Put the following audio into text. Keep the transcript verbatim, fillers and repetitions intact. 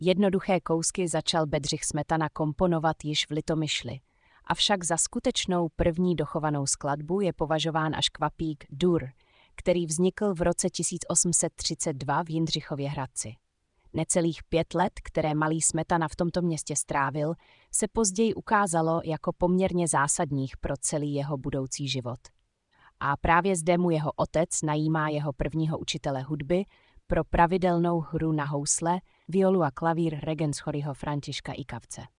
Jednoduché kousky začal Bedřich Smetana komponovat již v Litomyšli, avšak za skutečnou první dochovanou skladbu je považován až kvapík Dur, který vznikl v roce tisíc osm set třicet dva v Jindřichově Hradci. Necelých pět let, které malý Smetana v tomto městě strávil, se později ukázalo jako poměrně zásadních pro celý jeho budoucí život. A právě zde mu jeho otec najímá jeho prvního učitele hudby pro pravidelnou hru na housle, violu a klavír Regenschoryho Františka Ikavce.